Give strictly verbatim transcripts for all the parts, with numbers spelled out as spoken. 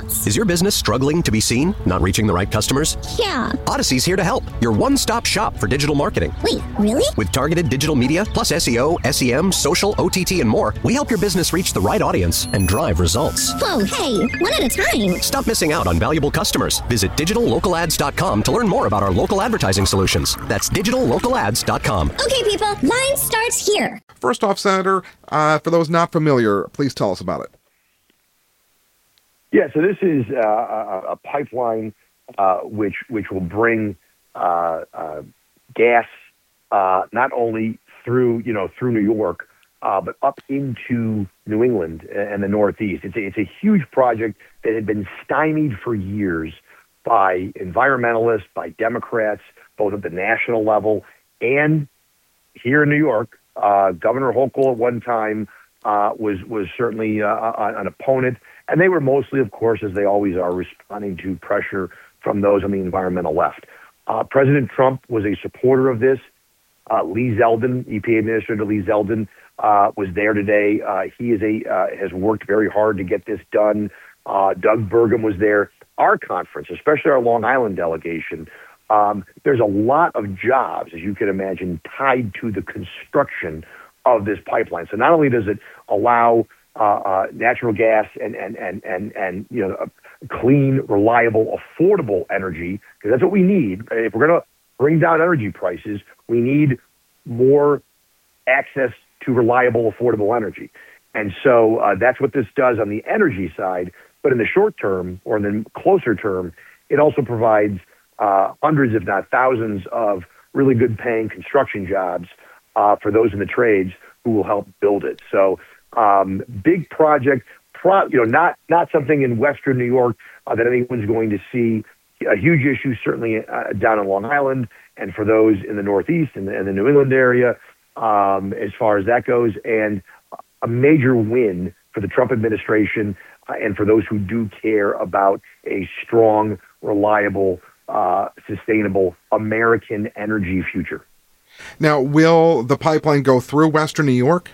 else. Is your business struggling to be seen? Not reaching the right customers? Yeah. Odyssey's here to help. Your one-stop shop for digital marketing. Wait, really? With targeted digital media, plus S E O, S E M, social, O T T, and more, we help your business reach the right audience and drive results. Whoa, hey, one at a time. Stop missing out on valuable customers. Visit digital local ads dot com to learn more about our local advertising solutions. That's digital local ads dot com. Okay, people, line starts here. First off, Senator, uh, for those not familiar, please tell us about it. Yeah, so this is uh, a, a pipeline uh, which which will bring uh, uh, gas uh, not only through you know through New York, uh, but up into New England and the Northeast. It's a, it's a huge project that had been stymied for years by environmentalists, by Democrats, both at the national level and here in New York. Uh, Governor Hochul at one time uh, was was certainly uh, an opponent. And they were mostly, of course, as they always are, responding to pressure from those on the environmental left. Uh, President Trump was a supporter of this. Uh, Lee Zeldin, E P A Administrator Lee Zeldin, uh, was there today. Uh, he is a uh, has worked very hard to get this done. Uh, Doug Burgum was there. Our conference, especially our Long Island delegation, um, there's a lot of jobs, as you can imagine, tied to the construction of this pipeline. So not only does it allow Uh, uh, natural gas and and and and and you know, clean, reliable, affordable energy, because that's what we need. If we're going to bring down energy prices, we need more access to reliable, affordable energy. And so uh, that's what this does on the energy side. But in the short term, or in the closer term, it also provides uh, hundreds, if not thousands, of really good-paying construction jobs uh, for those in the trades who will help build it. So. Um, big project, pro, you know, not not something in Western New York uh, that anyone's going to see. A huge issue, certainly uh, down in Long Island, and for those in the Northeast and the, and the New England area, um, as far as that goes, and a major win for the Trump administration uh, and for those who do care about a strong, reliable, uh, sustainable American energy future. Now, will the pipeline go through Western New York?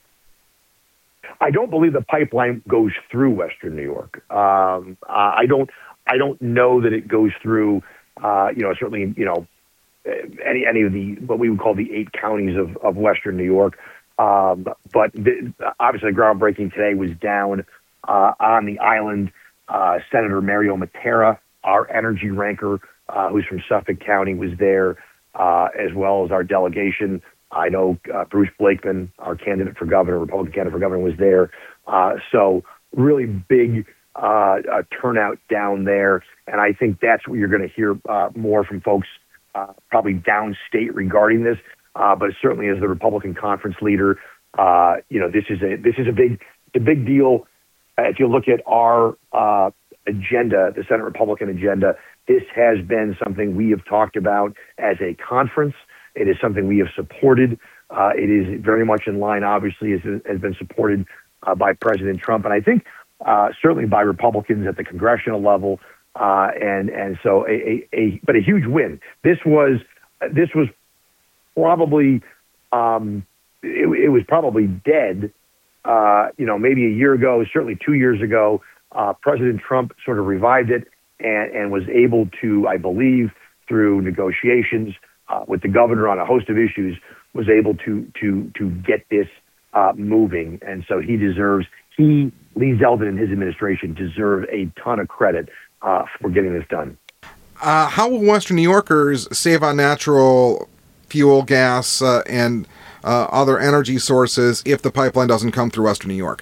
I don't believe the pipeline goes through Western New York. Um, I don't. I don't know that it goes through. Uh, you know, certainly, you know, any any of the what we would call the eight counties of, of Western New York. Um, but the, obviously, groundbreaking today was down uh, on the island. Uh, Senator Mario Matera, our energy ranker, uh, who's from Suffolk County, was there, uh, as well as our delegation. I know uh, Bruce Blakeman, our candidate for governor, Republican candidate for governor, was there. Uh, so really big uh, uh, turnout down there. And I think that's what you're going to hear uh, more from folks uh, probably downstate regarding this. Uh, but certainly as the Republican conference leader, uh, you know, this is a this is a big a big deal. Uh, if you look at our uh, agenda, the Senate Republican agenda, this has been something we have talked about as a conference. It is something we have supported. Uh, it is very much in line, obviously, as it has been supported uh, by President Trump, and I think uh, certainly by Republicans at the congressional level. Uh, and and so, a, a, a but a huge win. This was this was probably um, it, it was probably dead. Uh, you know, maybe a year ago, certainly two years ago. Uh, President Trump sort of revived it and, and was able to, I believe, through negotiations Uh, with the governor on a host of issues, was able to to to get this uh, moving, and so he deserves he Lee Zeldin and his administration deserve a ton of credit uh, for getting this done. Uh, how will Western New Yorkers save on natural fuel, gas, uh, and uh, other energy sources if the pipeline doesn't come through Western New York?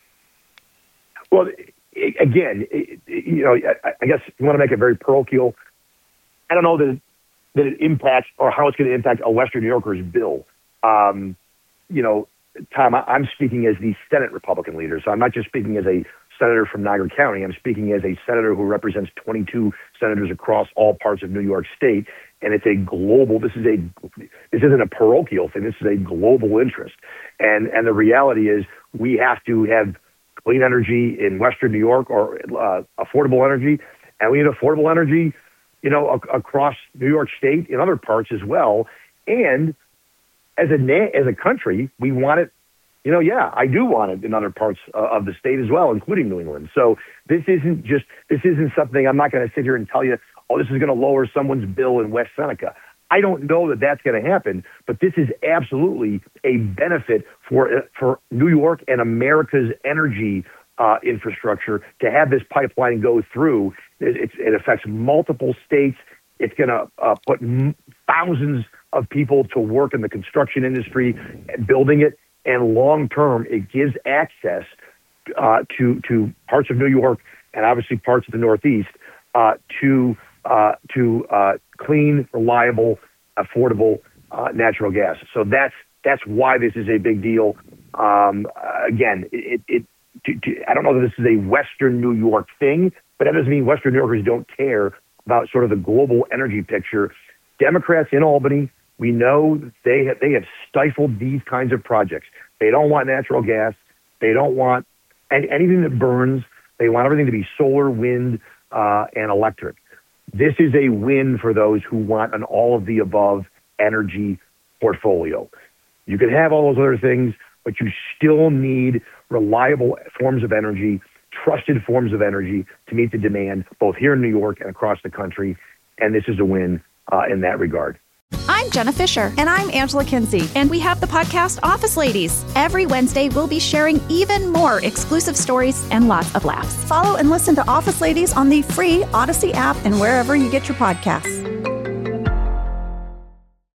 Well, it, again, it, you know, I, I guess you want to make it very parochial. I don't know that. It, that it impacts or how it's going to impact a Western New Yorker's bill. Um, you know, Tom, I, I'm speaking as the Senate Republican leader, so I'm not just speaking as a senator from Niagara County. I'm speaking as a senator who represents twenty-two senators across all parts of New York State, and it's a global. This is a this isn't a parochial thing. This is a global interest, and and the reality is we have to have clean energy in Western New York or uh, affordable energy, and we need affordable energy, you know, ac- across New York State in other parts as well. And as a na- as a country, we want it you know, yeah, I do want it in other parts uh, of the state as well, including New England. So this isn't just, this isn't something I'm not going to sit here and tell you, oh, this is going to lower someone's bill in West Seneca. I don't know that that's going to happen, but this is absolutely a benefit for for New York and America's energy uh, infrastructure to have this pipeline go through. It, it, it affects multiple states. It's going to uh, put m- thousands of people to work in the construction industry, building it, and long term, it gives access uh, to to parts of New York and obviously parts of the Northeast uh, to uh, to uh, clean, reliable, affordable uh, natural gas. So that's that's why this is a big deal. Um, again, it, it to, to, I don't know that this is a Western New York thing, but that doesn't mean Western New Yorkers don't care about sort of the global energy picture. Democrats in Albany, we know they have, they have stifled these kinds of projects. They don't want natural gas. They don't want any, anything that burns. They want everything to be solar, wind, uh, and electric. This is a win for those who want an all-of-the-above energy portfolio. You can have all those other things, but you still need reliable forms of energy, trusted forms of energy to meet the demand, both here in New York and across the country. And this is a win uh, in that regard. I'm Jenna Fisher. And I'm Angela Kinsey. And we have the podcast Office Ladies. Every Wednesday, we'll be sharing even more exclusive stories and lots of laughs. Follow and listen to Office Ladies on the free Odyssey app and wherever you get your podcasts.